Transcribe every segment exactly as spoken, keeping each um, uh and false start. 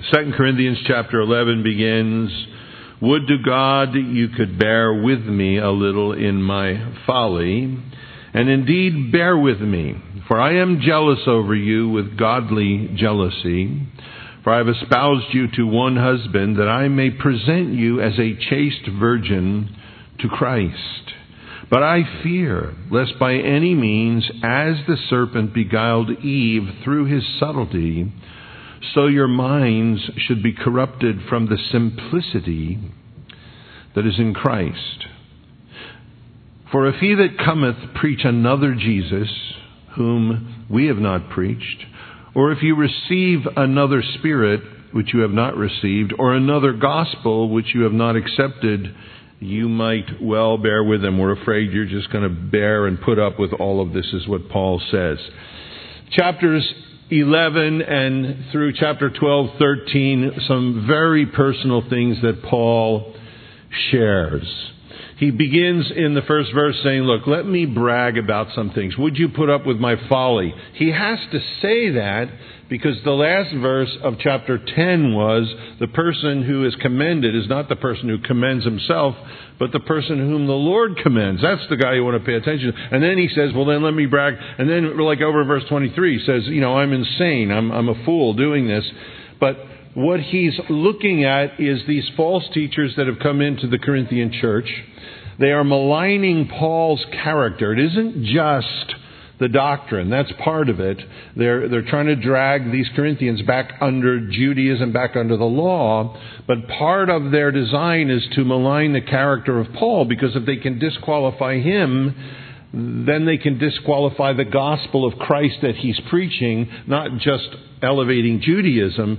Second Corinthians chapter eleven begins, "Would to God you could bear with me a little in my folly, and indeed bear with me, for I am jealous over you with godly jealousy. For I have espoused you to one husband, that I may present you as a chaste virgin to Christ. But I fear, lest by any means, as the serpent beguiled Eve through his subtlety, so your minds should be corrupted from the simplicity that is in Christ. For if he that cometh preach another Jesus, whom we have not preached, or if you receive another spirit, which you have not received, or another gospel, which you have not accepted, you might well bear with them." We're afraid you're just going to bear and put up with all of this, is what Paul says. Chapters eleven and through chapter twelve, thirteen, some very personal things that Paul shares. He begins in the first verse saying, look, let me brag about some things. Would you put up with my folly? He has to say that because the last verse of chapter ten was, the person who is commended is not the person who commends himself, but the person whom the Lord commends. That's the guy you want to pay attention to. And then he says, well, then let me brag. And then, like over in verse twenty-three, he says, you know, I'm insane. I'm, I'm a fool doing this. But what he's looking at is these false teachers that have come into the Corinthian church. They are maligning Paul's character. It isn't just the doctrine. That's part of it. They're, they're trying to drag these Corinthians back under Judaism, back under the law. But part of their design is to malign the character of Paul, because if they can disqualify him, then they can disqualify the gospel of Christ that he's preaching, not just elevating Judaism,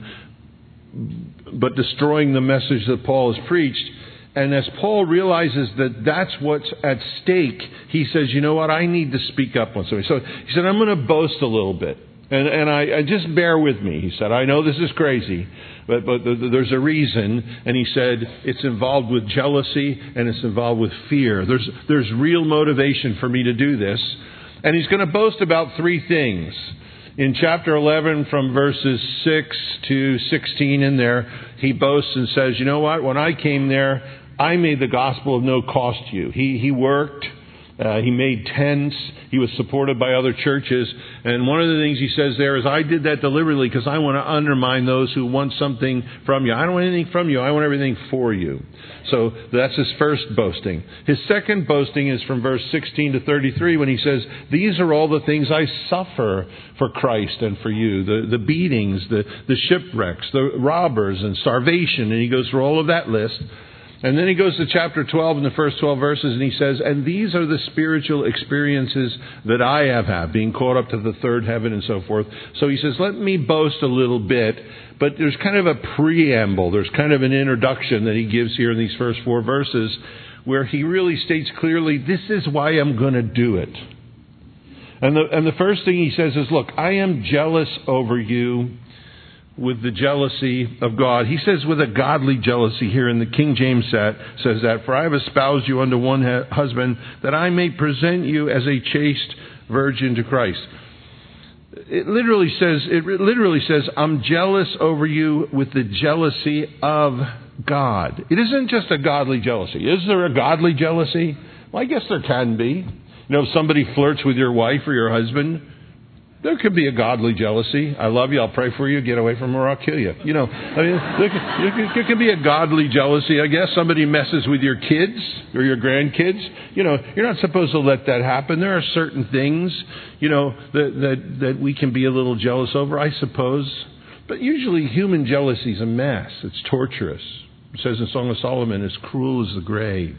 but destroying the message that Paul has preached. And as Paul realizes that that's what's at stake, he says, you know what, I need to speak up on something. So he said, I'm going to boast a little bit. And, and I, I just bear with me. He said, I know this is crazy, but, but there's a reason. And he said, it's involved with jealousy and it's involved with fear. There's, there's real motivation for me to do this. And he's going to boast about three things. In chapter eleven, from verses six to sixteen in there, he boasts and says, you know what, when I came there, I made the gospel of no cost to you. He, he worked. Uh, he made tents. He was supported by other churches. And one of the things he says there is, I did that deliberately because I want to undermine those who want something from you. I don't want anything from you. I want everything for you. So that's his first boasting. His second boasting is from verse sixteen to thirty-three, when he says, these are all the things I suffer for Christ and for you. The, the beatings, the, the shipwrecks, the robbers and starvation. And he goes through all of that list. And then he goes to chapter twelve in the first twelve verses, and he says, and these are the spiritual experiences that I have had, being caught up to the third heaven and so forth. So he says, let me boast a little bit, but there's kind of a preamble. There's kind of an introduction that he gives here in these first four verses, where he really states clearly, this is why I'm going to do it. And the, and the first thing he says is, look, I am jealous over you with the jealousy of God. He says with a godly jealousy here in the King James set, says that, for I have espoused you unto one husband, that I may present you as a chaste virgin to Christ. It literally says, it literally says, I'm jealous over you with the jealousy of God. It isn't just a godly jealousy. Is there a godly jealousy? Well, I guess there can be. You know, if somebody flirts with your wife or your husband, there could be a godly jealousy. I love you. I'll pray for you. Get away from her. I'll kill you. You know, I mean, there could, there could be a godly jealousy. I guess somebody messes with your kids or your grandkids. You know, you're not supposed to let that happen. There are certain things, you know, that, that, that we can be a little jealous over, I suppose. But usually human jealousy is a mess. It's torturous. It says in Song of Solomon, it's cruel as the grave.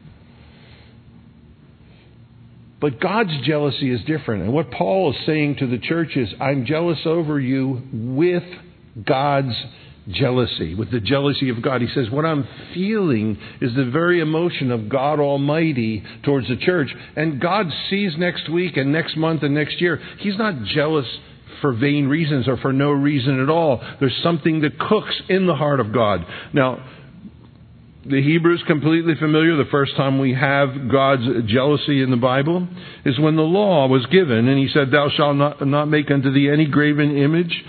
But God's jealousy is different. And what Paul is saying to the church is, I'm jealous over you with God's jealousy, with the jealousy of God. He says, what I'm feeling is the very emotion of God Almighty towards the church. And God sees next week and next month and next year. He's not jealous for vain reasons or for no reason at all. There's something that cooks in the heart of God. Now, the Hebrew is completely familiar. The first time we have God's jealousy in the Bible is when the law was given. And he said, thou shalt not, not make unto thee any graven image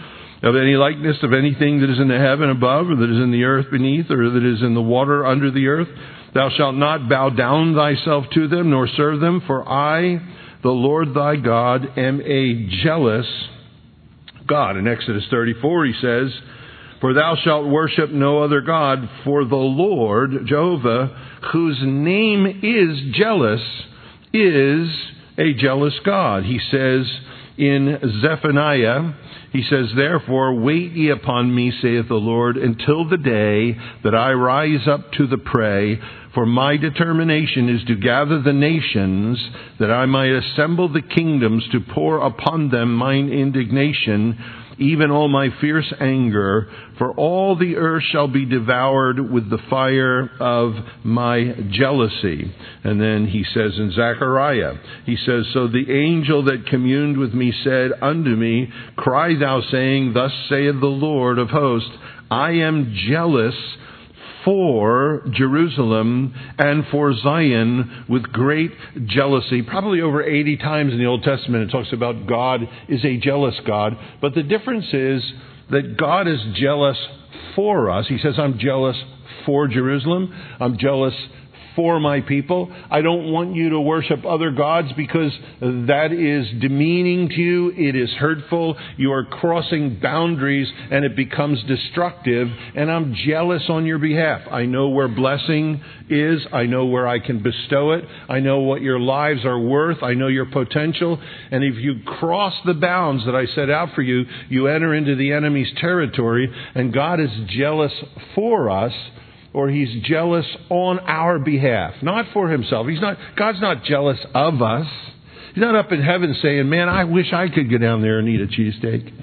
of any likeness of anything that is in the heaven above, or that is in the earth beneath, or that is in the water under the earth. Thou shalt not bow down thyself to them, nor serve them, for I, the Lord thy God, am a jealous God. In Exodus thirty-four he says, for thou shalt worship no other God, for the Lord, Jehovah, whose name is jealous, is a jealous God. He says in Zephaniah, he says, therefore, wait ye upon me, saith the Lord, until the day that I rise up to the prey. For my determination is to gather the nations, that I might assemble the kingdoms, to pour upon them mine indignation, even all my fierce anger. For all the earth shall be devoured with the fire of my jealousy. And then he says in Zechariah, he says, so the angel that communed with me said unto me, cry thou, saying, thus saith the Lord of hosts, I am jealous for Jerusalem and for Zion with great jealousy. Probably over eighty times in the Old Testament it talks about God is a jealous God. But the difference is that God is jealous for us. He says, I'm jealous for Jerusalem. I'm jealous for my people. I don't want you to worship other gods because that is demeaning to you. It is hurtful. You are crossing boundaries and it becomes destructive. And I'm jealous on your behalf. I know where blessing is. I know where I can bestow it. I know what your lives are worth. I know your potential. And if you cross the bounds that I set out for you, you enter into the enemy's territory. And God is jealous for us. Or he's jealous on our behalf, not for himself. He's not, God's not jealous of us. He's not up in heaven saying, man, I wish I could go down there and eat a cheesesteak.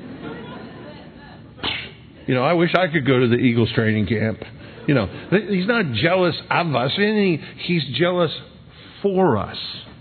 You know, I wish I could go to the Eagles training camp. You know, he's not jealous of us. He's jealous for us.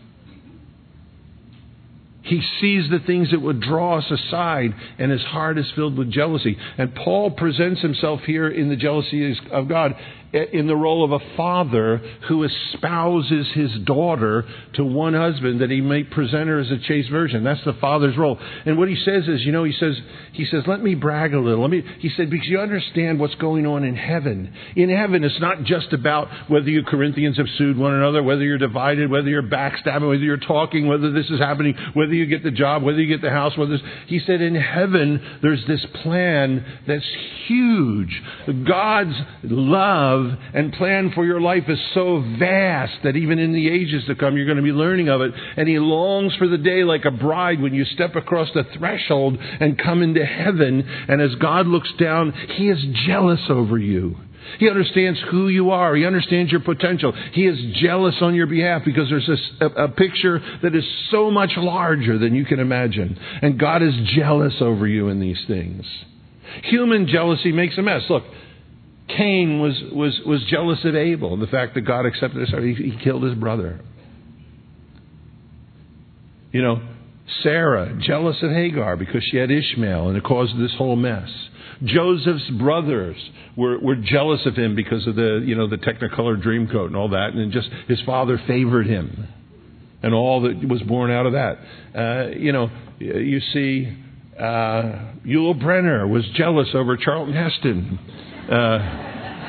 He sees the things that would draw us aside, and his heart is filled with jealousy. And Paul presents himself here in the jealousy of God in the role of a father who espouses his daughter to one husband that he may present her as a chaste virgin. That's the father's role. And what he says is, you know, he says, he says, let me brag a little. Let me, he said, because you understand what's going on in heaven. In heaven, it's not just about whether you Corinthians have sued one another, whether you're divided, whether you're backstabbing, whether you're talking, whether this is happening, whether you get the job, whether you get the house, whether he said in heaven, there's this plan that's huge. God's love and plan for your life is so vast that even in the ages to come, you're going to be learning of it. And he longs for the day like a bride when you step across the threshold and come into heaven. And as God looks down, he is jealous over you. He understands who you are. He understands your potential. He is jealous on your behalf because there's this, a, a picture that is so much larger than you can imagine. And God is jealous over you in these things. Human jealousy makes a mess. Look, Cain was, was, was jealous of Abel, the fact that God accepted his heart. He, he killed his brother. You know, Sarah, jealous of Hagar because she had Ishmael, and it caused this whole mess. Joseph's brothers were, were jealous of him because of the, you know, the Technicolor Dreamcoat and all that, and just his father favored him, and all that was born out of that. Uh, you know, you see, uh, Yul Brynner was jealous over Charlton Heston. Uh,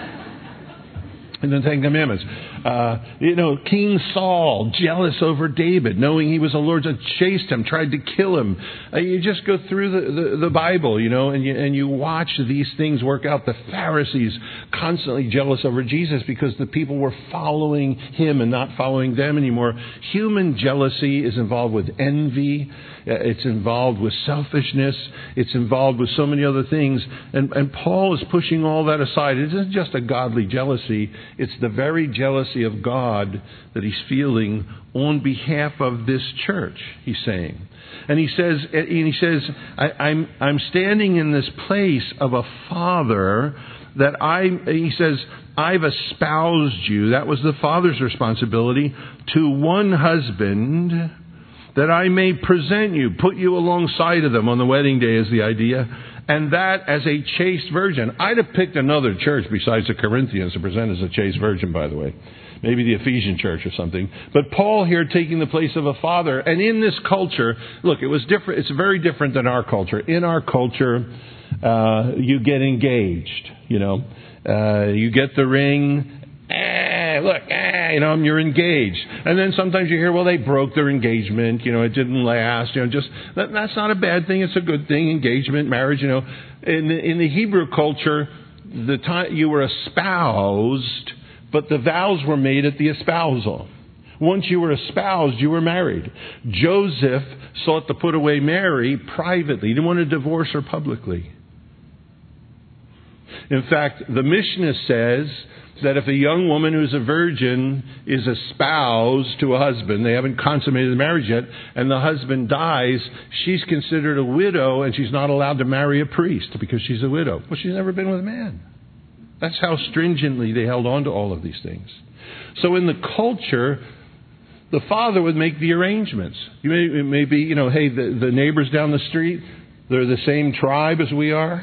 in the Ten Commandments. Uh, you know, King Saul, jealous over David, knowing he was the Lord, chased him, tried to kill him. Uh, you just go through the, the, the Bible, you know, and you, and you watch these things work out. The Pharisees constantly jealous over Jesus because the people were following him and not following them anymore. Human jealousy is involved with envy. It's involved with selfishness. It's involved with so many other things. And, and Paul is pushing all that aside. It isn't just a godly jealousy. It's the very jealousy of God that he's feeling on behalf of this church, he's saying. And he says, and he says, I, I'm, I'm standing in this place of a father that I, he says, I've espoused you. That was the father's responsibility to one husband, that I may present you, put you alongside of them on the wedding day is the idea, and that as a chaste virgin. I'd have picked another church besides the Corinthians to present as a chaste virgin, by the way. Maybe the Ephesian church or something. But Paul here taking the place of a father. And in this culture, look, it was different. It's very different than our culture. In our culture, uh, you get engaged, you know. Uh, you get the ring. Eh, look, eh, you know, you're engaged. And then sometimes you hear, well, they broke their engagement. You know, it didn't last. You know, just that, that's not a bad thing. It's a good thing. Engagement, marriage, you know. In the, in the Hebrew culture, the time you were espoused, but the vows were made at the espousal. Once you were espoused, you were married. Joseph sought to put away Mary privately. He didn't want to divorce her publicly. In fact, the Mishnah says that if a young woman who's a virgin is espoused to a husband, they haven't consummated the marriage yet, and the husband dies, she's considered a widow and she's not allowed to marry a priest because she's a widow. Well, she's never been with a man. That's how stringently they held on to all of these things. So in the culture, the father would make the arrangements. You may, it may be, you know, hey, the, the neighbors down the street, they're the same tribe as we are.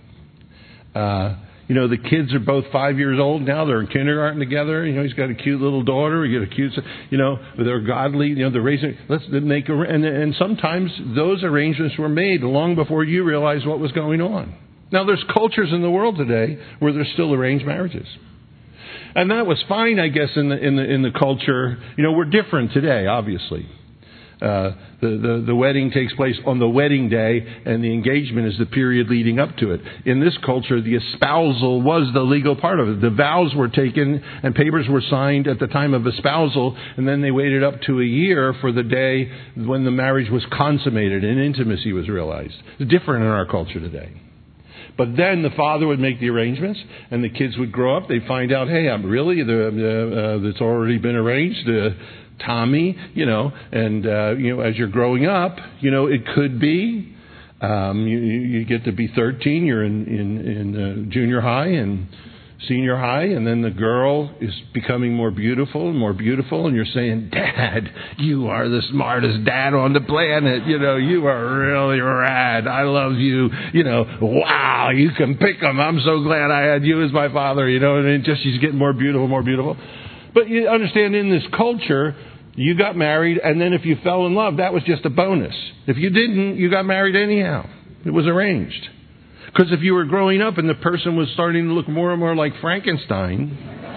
Uh, you know, the kids are both five years old now. They're in kindergarten together. You know, he's got a cute little daughter. You get a cute, you know, they're godly. You know, they're raising. Let's make a, and and sometimes those arrangements were made long before you realized what was going on. Now, there's cultures in the world today where there's still arranged marriages. And that was fine, I guess, in the in the in the culture. You know, we're different today, obviously. Uh, the, the the wedding takes place on the wedding day, and the engagement is the period leading up to it. In this culture, the espousal was the legal part of it. The vows were taken and papers were signed at the time of espousal, and then they waited up to a year for the day when the marriage was consummated and intimacy was realized. It's different in our culture today. But then the father would make the arrangements, and the kids would grow up. They'd find out, hey, I'm really the uh, uh, it's already been arranged. Uh, Tommy, you know, and uh, you know, as you're growing up, you know, it could be um, you, you get to be thirteen. You're in in, in uh, junior high and senior high, and then the girl is becoming more beautiful and more beautiful, and you're saying, Dad, you are the smartest dad on the planet. You know, you are really rad. I love you. You know, wow, you can pick them. I'm so glad I had you as my father. You know, and it just she's getting more beautiful, more beautiful. But you understand, in this culture, you got married, and then if you fell in love, that was just a bonus. If you didn't, you got married anyhow. It was arranged. Because if you were growing up and the person was starting to look more and more like Frankenstein,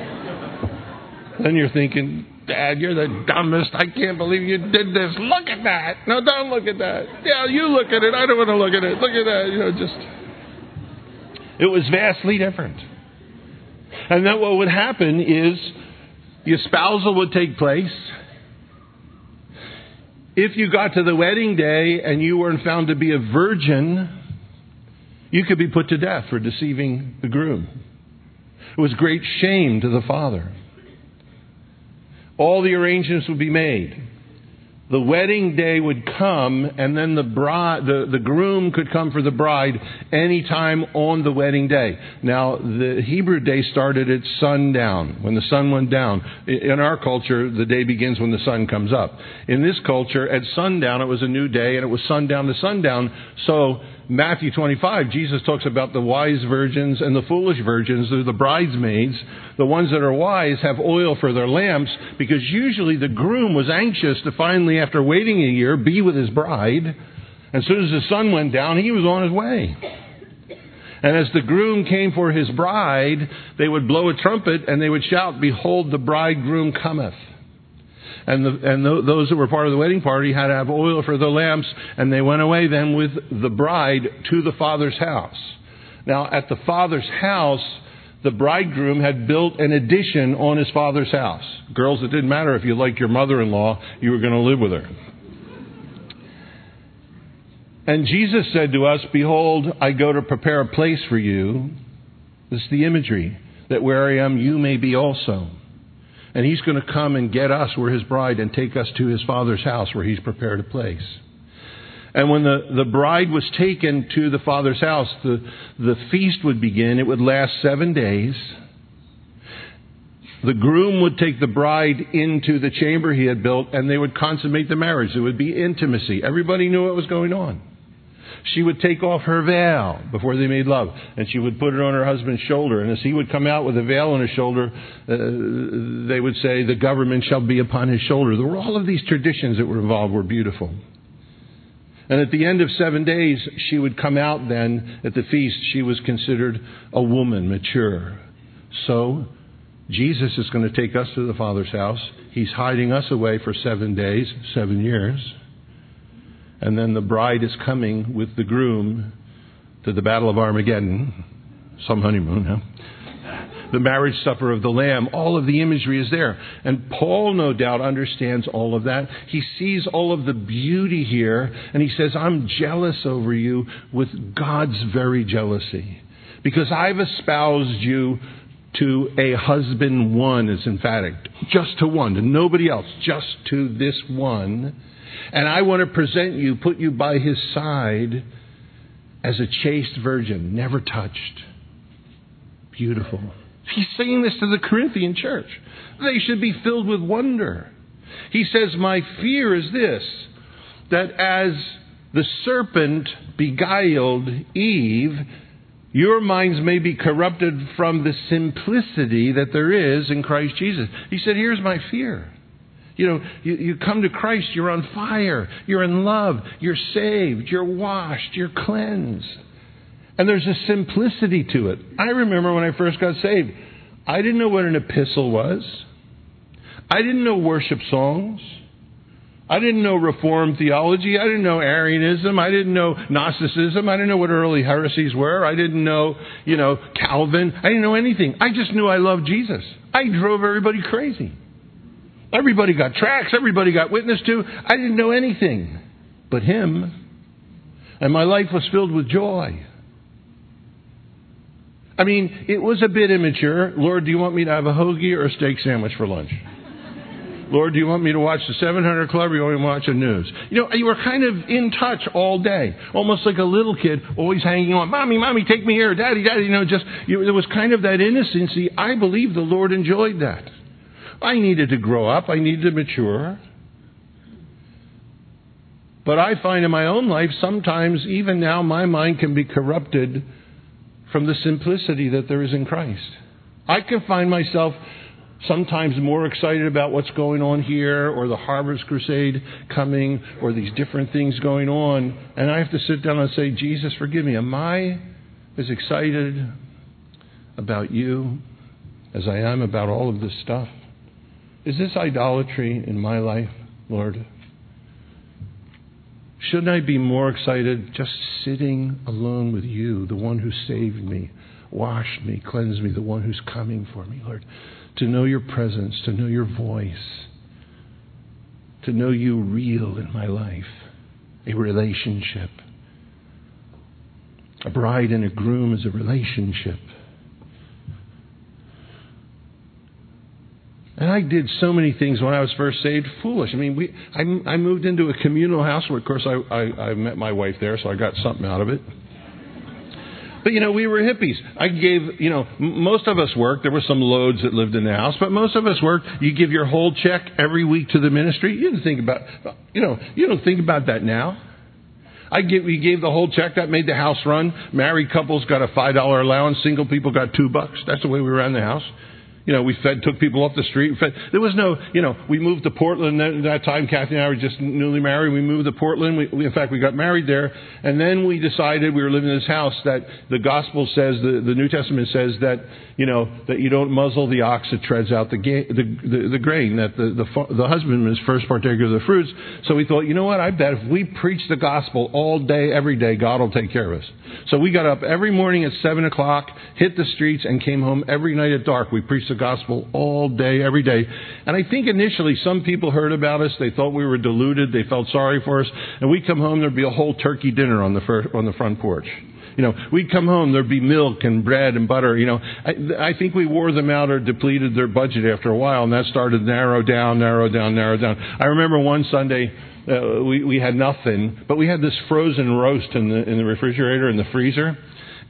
then you're thinking, Dad, you're the dumbest. I can't believe you did this. Look at that. No, don't look at that. Yeah, you look at it. I don't want to look at it. Look at that. You know, just... It was vastly different. And then what would happen is the espousal would take place. If you got to the wedding day and you weren't found to be a virgin, you could be put to death for deceiving the groom. It was great shame to the father. All the arrangements would be made. The wedding day would come, and then the bride, the, the groom could come for the bride any time on the wedding day. Now, the Hebrew day started at sundown, when the sun went down. In our culture, the day begins when the sun comes up. In this culture, at sundown, it was a new day, and it was sundown to sundown. So, Matthew twenty-five, Jesus talks about the wise virgins and the foolish virgins. They're the bridesmaids. The ones that are wise have oil for their lamps, because usually the groom was anxious to finally, after waiting a year, be with his bride. As soon as the sun went down, he was on his way. And as the groom came for his bride, they would blow a trumpet and they would shout, "Behold, the bridegroom cometh." And, the, and th- those that were part of the wedding party had to have oil for their lamps, and they went away then with the bride to the father's house. Now, at the father's house, the bridegroom had built an addition on his father's house. Girls, it didn't matter if you liked your mother-in-law, you were going to live with her. And Jesus said to us, "Behold, I go to prepare a place for you." This is the imagery, that where I am, you may be also. And he's going to come and get us, we're his bride, and take us to his father's house where he's prepared a place. And when the, the bride was taken to the father's house, the, the feast would begin. It would last seven days. The groom would take the bride into the chamber he had built, and they would consummate the marriage. There would be intimacy. Everybody knew what was going on. She would take off her veil before they made love, and she would put it on her husband's shoulder. And as he would come out with a veil on his shoulder, uh, they would say, the government shall be upon his shoulder. There were all of these traditions that were involved were beautiful. And at the end of seven days, she would come out then at the feast. She was considered a woman, mature. So Jesus is going to take us to the Father's house. He's hiding us away for seven days, seven years. And then the bride is coming with the groom to the Battle of Armageddon. Some honeymoon, huh? The marriage supper of the Lamb. All of the imagery is there. And Paul, no doubt, understands all of that. He sees all of the beauty here. And he says, I'm jealous over you with God's very jealousy. Because I've espoused you to a husband one, is emphatic. Just to one, to nobody else. Just to this one. And I want to present you, put you by his side as a chaste virgin, never touched. Beautiful. He's saying this to the Corinthian church. They should be filled with wonder. He says, my fear is this, that as the serpent beguiled Eve, your minds may be corrupted from the simplicity that there is in Christ Jesus. He said, here's my fear. You know, you, you come to Christ, you're on fire, you're in love, you're saved, you're washed, you're cleansed. And there's a simplicity to it. I remember when I first got saved, I didn't know what an epistle was. I didn't know worship songs. I didn't know Reformed theology. I didn't know Arianism. I didn't know Gnosticism. I didn't know what early heresies were. I didn't know, you know, Calvin. I didn't know anything. I just knew I loved Jesus. I drove everybody crazy. Everybody got tracts. Everybody got witnessed to. I didn't know anything but him. And my life was filled with joy. I mean, it was a bit immature. Lord, do you want me to have a hoagie or a steak sandwich for lunch? Lord, do you want me to watch the seven hundred Club or you want me to watch the news? You know, you were kind of in touch all day. Almost like a little kid, always hanging on. Mommy, Mommy, take me here. Daddy, Daddy. You know, just, you, there was kind of that innocency. I believe the Lord enjoyed that. I needed to grow up. I needed to mature. But I find in my own life, sometimes, even now, my mind can be corrupted from the simplicity that there is in Christ. I can find myself sometimes more excited about what's going on here, or the Harvest Crusade coming, or these different things going on. And I have to sit down and say, Jesus, forgive me. Am I as excited about you as I am about all of this stuff? Is this idolatry in my life, Lord? Shouldn't I be more excited just sitting alone with you, the one who saved me, washed me, cleansed me, the one who's coming for me, Lord? To know your presence, to know your voice, to know you real in my life, a relationship. A bride and a groom is a relationship. And I did so many things when I was first saved, foolish. I mean, we I, I moved into a communal house where, of course, I, I, I met my wife there, so I got something out of it. But, you know, we were hippies. I gave, you know, most of us worked. There were some loads that lived in the house, but most of us worked. You give your whole check every week to the ministry. You didn't think about, you know, you don't think about that now. I give, we gave the whole check. That made the house run. Married couples got a five dollar allowance. Single people got two bucks. That's the way we ran the house. You know, we fed, took people off the street. Fed. There was no, you know, we moved to Portland that, that time. Kathy and I were just newly married. We moved to Portland. We, we, in fact, we got married there. And then we decided, we were living in this house, that the gospel says, the, the New Testament says that, you know, that you don't muzzle the ox that treads out the, ga- the, the, the grain, that the, the, the husbandman is first partaker of the fruits. So we thought, you know what, I bet if we preach the gospel all day, every day, God will take care of us. So we got up every morning at seven o'clock, hit the streets, and came home every night at dark. We preached the gospel all day, every day. And I think initially some people heard about us. They thought we were deluded. They felt sorry for us. And we'd come home, there'd be a whole turkey dinner on the fir- on the front porch. You know, we'd come home, there'd be milk and bread and butter. You know, I, I think we wore them out or depleted their budget after a while, and that started to narrow down, narrow down, narrow down. I remember one Sunday, uh, we, we had nothing, but we had this frozen roast in the in the refrigerator, in the freezer.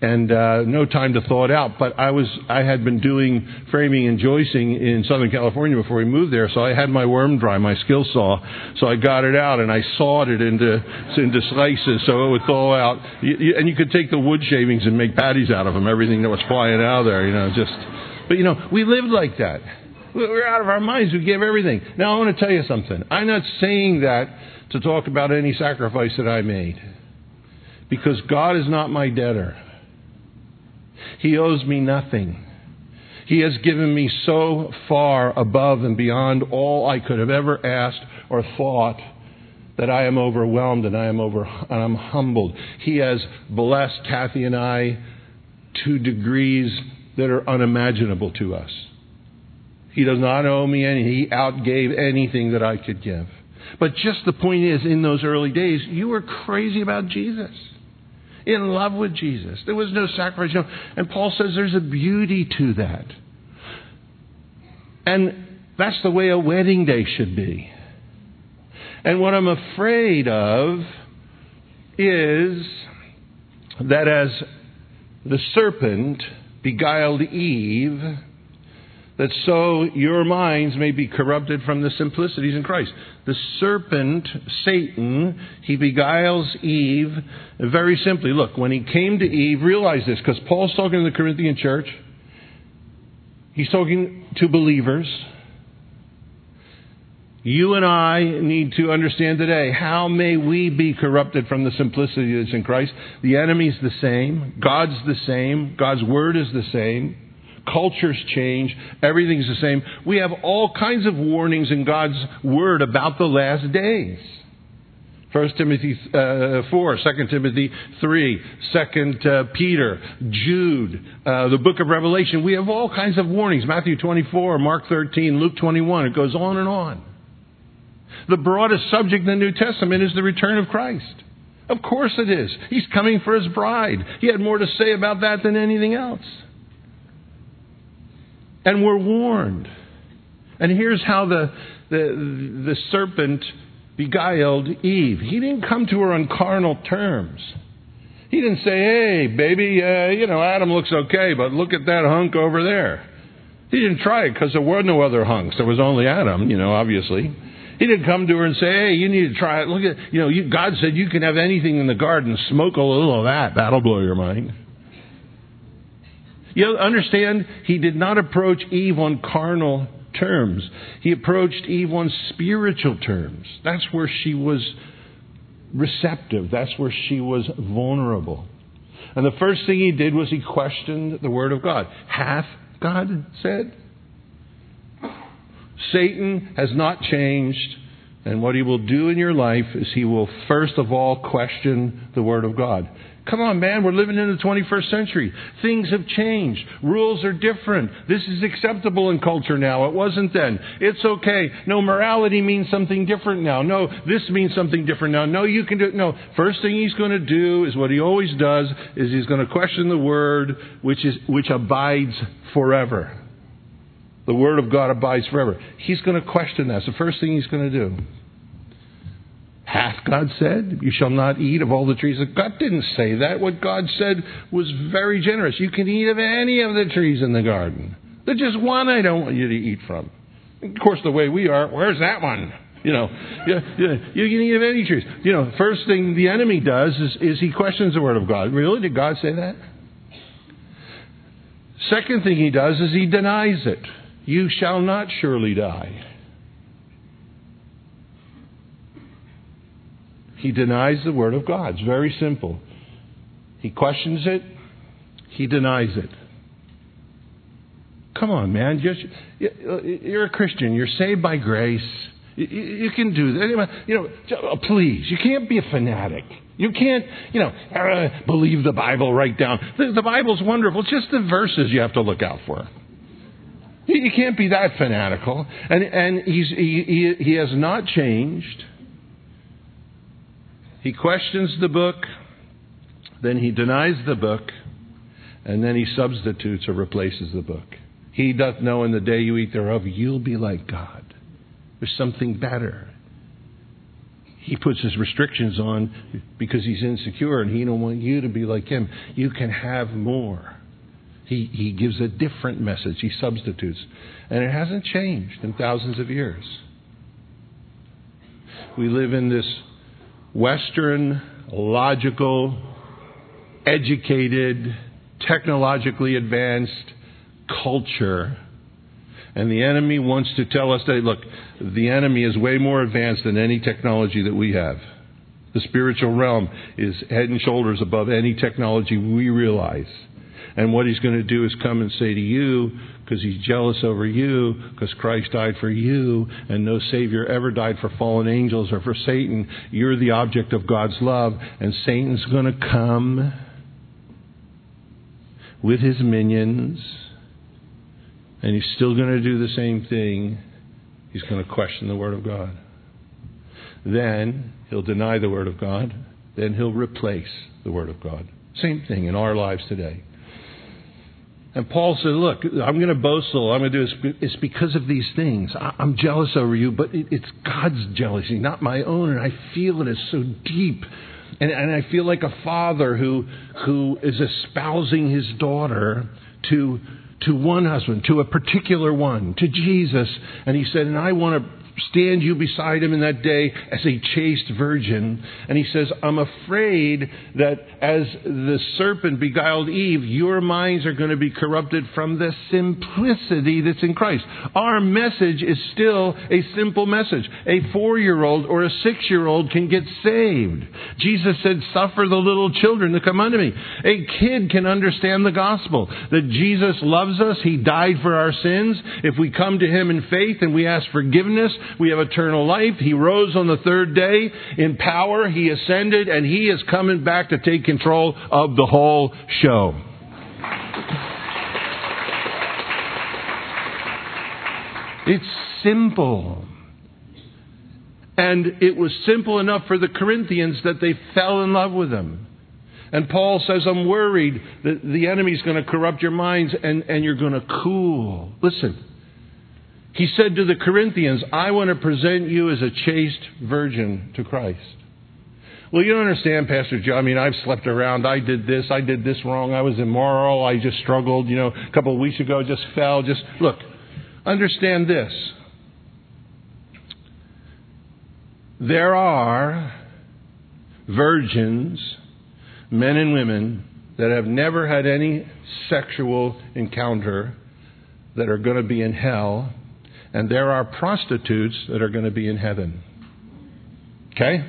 and uh, no time to thaw it out. But I was I had been doing framing and joisting in Southern California before we moved there, so I had my worm dry, my skill saw. So I got it out and I sawed it into into slices so it would thaw out. You, you, and you could take the wood shavings and make patties out of them. Everything that was flying out of there, you know, just. But you know, we lived like that. We're out of our minds. We gave everything. Now I want to tell you something. I'm not saying that to talk about any sacrifice that I made, because God is not my debtor. He owes me nothing. He has given me so far above and beyond all I could have ever asked or thought that I am overwhelmed and I am over and I'm humbled. He has blessed Kathy and I to degrees that are unimaginable to us. He does not owe me anything. He outgave anything that I could give. But just the point is, in those early days, you were crazy about Jesus. In love with Jesus. There was no sacrifice. You know, and Paul says there's a beauty to that. And that's the way a wedding day should be. And what I'm afraid of is that as the serpent beguiled Eve, that so your minds may be corrupted from the simplicities in Christ. The serpent, Satan, he beguiles Eve very simply. Look, when he came to Eve, realize this, because Paul's talking to the Corinthian church. He's talking to believers. You and I need to understand today, how may we be corrupted from the simplicity that's in Christ? The enemy's the same. God's the same. God's word is the same. Cultures change. Everything's the same. We have all kinds of warnings in God's Word about the last days. First Timothy uh, four, Second Timothy three, Second uh, Peter, Jude, uh, the book of Revelation. We have all kinds of warnings. Matthew twenty-four, Mark thirteen, Luke twenty-one. It goes on and on. The broadest subject in the New Testament is the return of Christ. Of course it is. He's coming for His bride. He had more to say about that than anything else. And we're warned. And here's how the, the the serpent beguiled Eve. He didn't come to her on carnal terms. He didn't say, hey, baby, uh, you know, Adam looks okay, but look at that hunk over there. He didn't try it because there were no other hunks. There was only Adam, you know, obviously. He didn't come to her and say, hey, you need to try it. Look at, you know, you, God said you can have anything in the garden. Smoke a little of that. That'll blow your mind. You understand, he did not approach Eve on carnal terms. He approached Eve on spiritual terms. That's where she was receptive. That's where she was vulnerable. And the first thing he did was he questioned the Word of God. Hath God said? Satan has not changed. And what he will do in your life is he will first of all question the Word of God. Come on, man, we're living in the twenty-first century. Things have changed. Rules are different. This is acceptable in culture now. It wasn't then. It's okay. No, morality means something different now. No, this means something different now. No, you can do it. No, first thing he's going to do is what he always does, is he's going to question the Word, which is which abides forever. The Word of God abides forever. He's going to question that. It's the first thing he's going to do. Hath God said, you shall not eat of all the trees? God didn't say that. What God said was very generous. You can eat of any of the trees in the garden. There's just one I don't want you to eat from. Of course, the way we are, where's that one? You know, yeah, yeah, you can eat of any trees. You know, first thing the enemy does is, is he questions the Word of God. Really? Did God say that? Second thing he does is he denies it. You shall not surely die. He denies the Word of God. It's very simple. He questions it. He denies it. Come on, man. You're a Christian. You're saved by grace. You can do that. You know, please. You can't be a fanatic. You can't, you know, uh, believe the Bible right down. The, the Bible's wonderful. It's just the verses you have to look out for. You can't be that fanatical. And and he's he he, he has not changed. He questions the book, then he denies the book, and then he substitutes or replaces the book. He doth know in the day you eat thereof, you'll be like God. There's something better. he puts his restrictions on because he's insecure and he don't want you to be like him. You can have more. He, he gives a different message. He substitutes. And it hasn't changed in thousands of years. We live in this Western, logical, educated, technologically advanced culture. And the enemy wants to tell us that, look, the enemy is way more advanced than any technology that we have. The spiritual realm is head and shoulders above any technology we realize. And what he's going to do is come and say to you, because he's jealous over you, because Christ died for you, and no Savior ever died for fallen angels or for Satan. You're the object of God's love, and Satan's going to come with his minions, and he's still going to do the same thing. He's going to question the Word of God. Then he'll deny the Word of God. Then he'll replace the Word of God. Same thing in our lives today. And Paul said, look, I'm going to boast all I'm going to do is it's because of these things. I'm jealous over you, but it's God's jealousy, not my own. And I feel it is so deep. And, and I feel like a father who who is espousing his daughter to to one husband, to a particular one, to Jesus. And he said, and I want to stand you beside him in that day as a chaste virgin. And he says, I'm afraid that as the serpent beguiled Eve, your minds are going to be corrupted from the simplicity that's in Christ. Our message is still a simple message. A four-year-old or a six-year-old can get saved. Jesus said, suffer the little children to come unto me. A kid can understand the gospel, that Jesus loves us. He died for our sins. If we come to him in faith and we ask forgiveness, we have eternal life. He rose on the third day in power. He ascended, and he is coming back to take control of the whole show. It's simple. And it was simple enough for the Corinthians that they fell in love with him. And Paul says, I'm worried that the enemy's going to corrupt your minds and, and you're going to cool. Listen. He said to the Corinthians, I want to present you as a chaste virgin to Christ. Well, you don't understand, Pastor Joe. I mean, I've slept around. I did this. I did this wrong. I was immoral. I just struggled. You know, a couple of weeks ago, I just fell. Just look, understand this. There are virgins, men and women, that have never had any sexual encounter that are going to be in hell. And there are prostitutes that are going to be in heaven. Okay?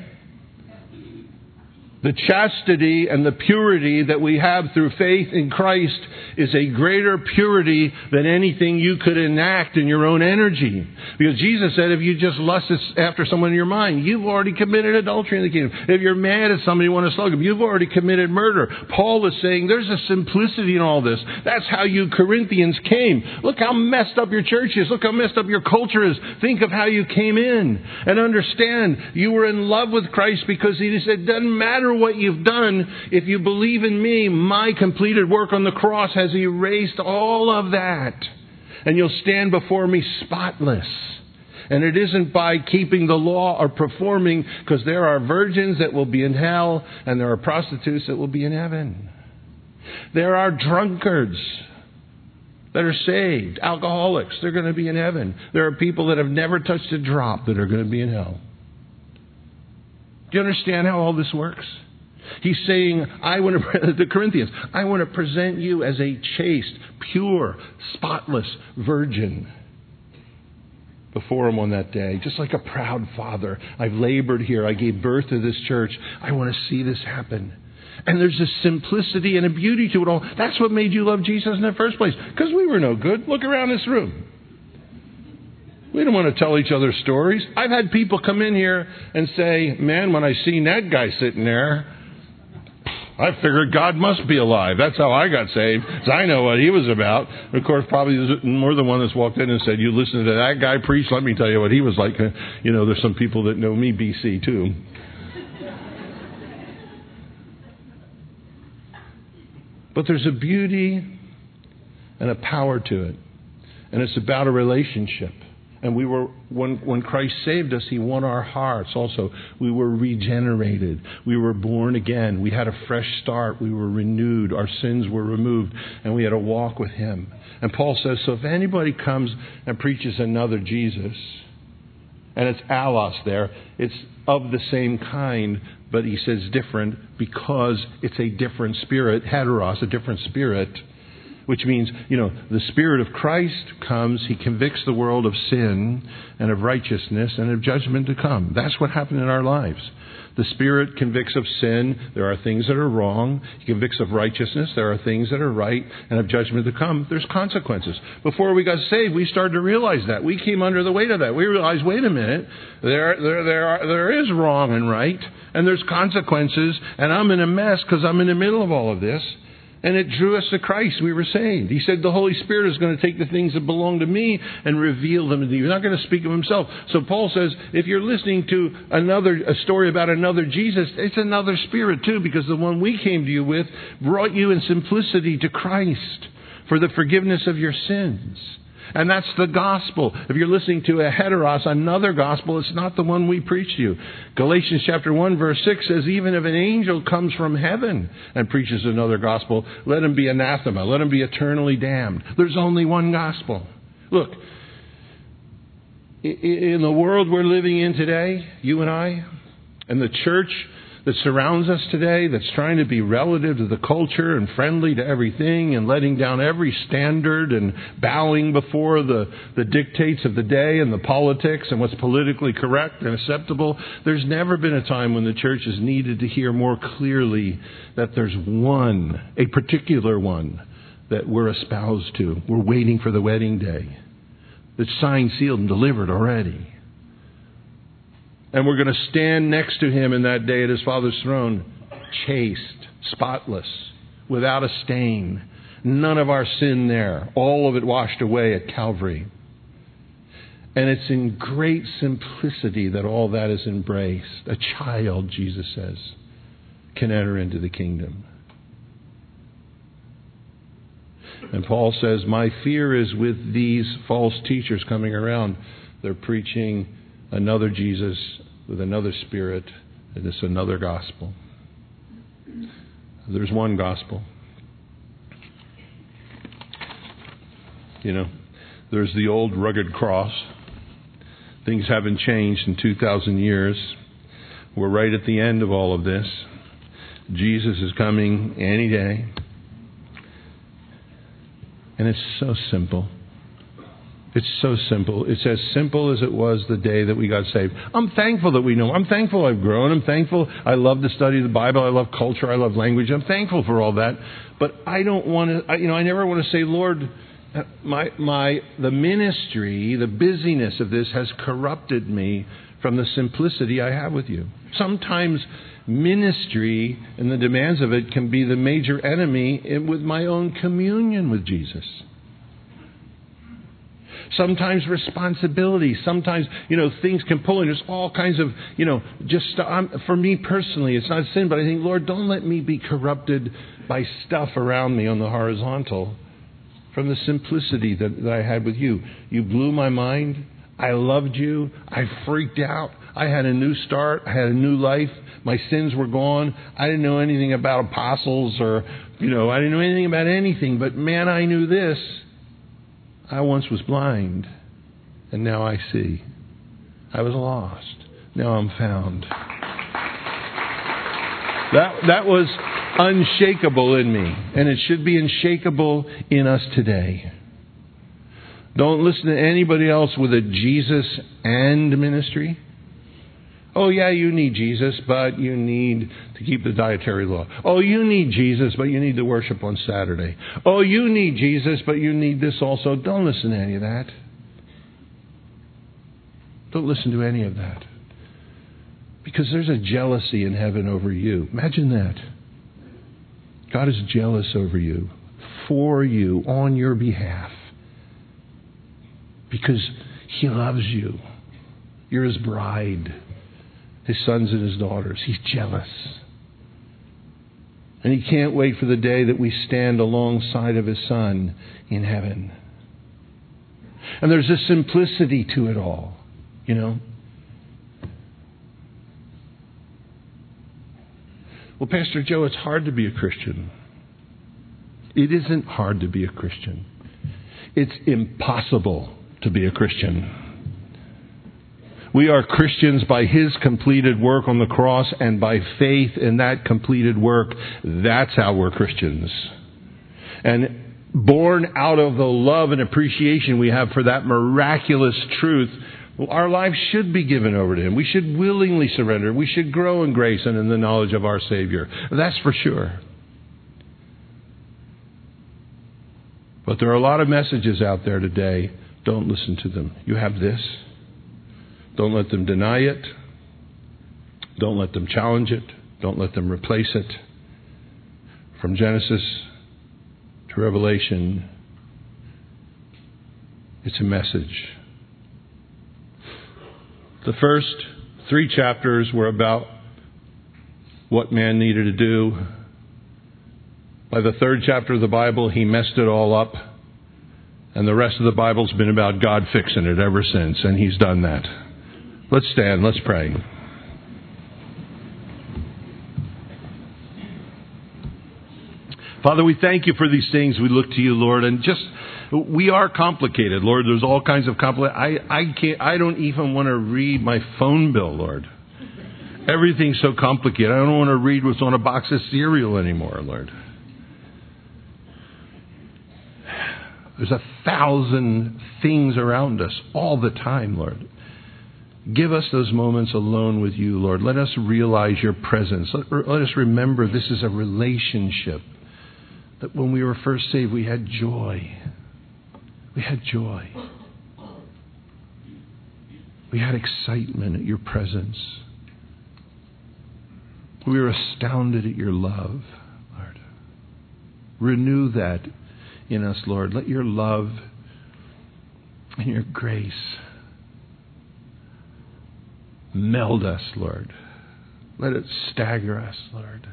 The chastity and the purity that we have through faith in Christ is a greater purity than anything you could enact in your own energy. Because Jesus said if you just lust after someone in your mind, you've already committed adultery in the kingdom. If you're mad at somebody you want to slug them, you've already committed murder. Paul is saying there's a simplicity in all this. That's how you Corinthians came. Look how messed up your church is. Look how messed up your culture is. Think of how you came in. And understand, you were in love with Christ because he said, it doesn't matter what you've done. If you believe in me, my completed work on the cross has erased all of that. And you'll stand before me spotless. And it isn't by keeping the law or performing, because there are virgins that will be in hell and there are prostitutes that will be in heaven. There are drunkards that are saved, alcoholics, they're going to be in heaven. There are people that have never touched a drop that are going to be in hell. Do you understand how all this works? He's saying, I want to, the Corinthians, I want to present you as a chaste, pure, spotless virgin before him on that day. Just like a proud father. I've labored here. I gave birth to this church. I want to see this happen. And there's a simplicity and a beauty to it all. That's what made you love Jesus in the first place. Because we were no good. Look around this room. We don't want to tell each other stories. I've had people come in here and say, man, when I seen that guy sitting there, I figured God must be alive. That's how I got saved, because I know what he was about. And of course, probably there's more than one that's walked in and said, you listen to that guy preach, let me tell you what he was like. You know, there's some people that know me B C too. But there's a beauty and a power to it. And it's about a relationship. And we were, when, when Christ saved us, He won our hearts also. We were regenerated. We were born again. We had a fresh start. We were renewed. Our sins were removed. And we had a walk with Him. And Paul says, so if anybody comes and preaches another Jesus, and it's allos there, it's of the same kind, but he says different because it's a different spirit, heteros, a different spirit. Which means, you know, the Spirit of Christ comes, He convicts the world of sin and of righteousness and of judgment to come. That's what happened in our lives. The Spirit convicts of sin. There are things that are wrong. He convicts of righteousness. There are things that are right, and of judgment to come. There's consequences. Before we got saved, we started to realize that. We came under the weight of that. We realized, wait a minute, there, there, there, are, there is wrong and right, and there's consequences, and I'm in a mess because I'm in the middle of all of this. And it drew us to Christ. We were saved. He said the Holy Spirit is going to take the things that belong to me and reveal them to you. He's not going to speak of Himself. So Paul says, if you're listening to another a story about another Jesus, it's another spirit too, because the one we came to you with brought you in simplicity to Christ for the forgiveness of your sins. And that's the gospel. If you're listening to a heteros, another gospel, it's not the one we preach to you. Galatians chapter one verse six says, even if an angel comes from heaven and preaches another gospel, let him be anathema. Let him be eternally damned. There's only one gospel. Look, in the world we're living in today, you and I, and the church that surrounds us today, that's trying to be relative to the culture and friendly to everything and letting down every standard and bowing before the, the dictates of the day and the politics and what's politically correct and acceptable. There's never been a time when the church has needed to hear more clearly that there's one, a particular one, that we're espoused to. We're waiting for the wedding day. It's signed, sealed, and delivered already. And we're going to stand next to Him in that day at His Father's throne, chaste, spotless, without a stain. None of our sin there. All of it washed away at Calvary. And it's in great simplicity that all that is embraced. A child, Jesus says, can enter into the kingdom. And Paul says, my fear is with these false teachers coming around. They're preaching another Jesus with another spirit, and it's another gospel. There's one gospel. You know, there's the old rugged cross. Things haven't changed in two thousand years. We're right at the end of all of this. Jesus is coming any day. And it's so simple. It's so simple. It's as simple as it was the day that we got saved. I'm thankful that we know. I'm thankful I've grown. I'm thankful I love to study the Bible. I love culture. I love language. I'm thankful for all that. But I don't want to, you know, I never want to say, Lord, my, my, the ministry, the busyness of this has corrupted me from the simplicity I have with you. Sometimes ministry and the demands of it can be the major enemy in, with my own communion with Jesus. Sometimes responsibility. Sometimes, you know, things can pull in. There's all kinds of, you know, just um, for me personally, it's not sin, but I think, Lord, don't let me be corrupted by stuff around me on the horizontal from the simplicity that, that I had with you. You blew my mind. I loved you. I freaked out. I had a new start. I had a new life. My sins were gone. I didn't know anything about apostles or, you know, I didn't know anything about anything. But man, I knew this. I once was blind, and now I see. I was lost. Now I'm found. That, that was unshakable in me, and it should be unshakable in us today. Don't listen to anybody else with a Jesus and ministry. Oh, yeah, you need Jesus, but you need to keep the dietary law. Oh, you need Jesus, but you need to worship on Saturday. Oh, you need Jesus, but you need this also. Don't listen to any of that. Don't listen to any of that. Because there's a jealousy in heaven over you. Imagine that. God is jealous over you, for you, on your behalf. Because He loves you. You're His bride. His sons and His daughters. He's jealous. And He can't wait for the day that we stand alongside of His Son in heaven. And there's a simplicity to it all, you know. Well, Pastor Joe, it's hard to be a Christian. It isn't hard to be a Christian. It's impossible to be a Christian. We are Christians by His completed work on the cross and by faith in that completed work. That's how we're Christians. And born out of the love and appreciation we have for that miraculous truth, our lives should be given over to Him. We should willingly surrender. We should grow in grace and in the knowledge of our Savior. That's for sure. But there are a lot of messages out there today. Don't listen to them. You have this. Don't let them deny it. Don't let them challenge it. Don't let them replace it. From Genesis to Revelation, it's a message. The first three chapters were about what man needed to do. By the third chapter of the Bible, he messed it all up. And the rest of the Bible's been about God fixing it ever since, and He's done that. Let's stand, let's pray. Father, we thank You for these things. We look to You, Lord, and just, we are complicated, Lord. There's all kinds of complicated. I, I can't, I don't even want to read my phone bill, Lord. Everything's so complicated. I don't want to read what's on a box of cereal anymore, Lord. There's a thousand things around us all the time, Lord. Give us those moments alone with You, Lord. Let us realize Your presence. Let, let us remember this is a relationship. That when we were first saved, we had joy. We had joy. We had excitement at Your presence. We were astounded at Your love, Lord. Renew that in us, Lord. Let Your love and Your grace meld us, Lord. Let it stagger us, Lord.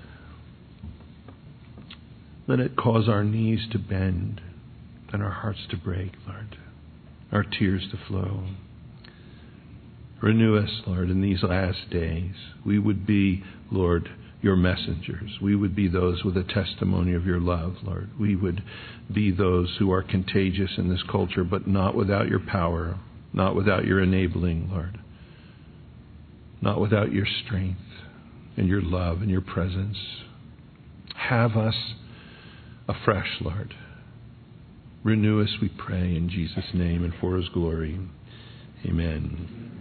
Let it cause our knees to bend and our hearts to break, Lord. Our tears to flow. Renew us, Lord, in these last days. We would be, Lord, Your messengers. We would be those with a testimony of Your love, Lord. We would be those who are contagious in this culture, but not without Your power, not without Your enabling, Lord. Not without Your strength and Your love and Your presence. Have us afresh, Lord. Renew us, we pray, in Jesus' name and for His glory. Amen.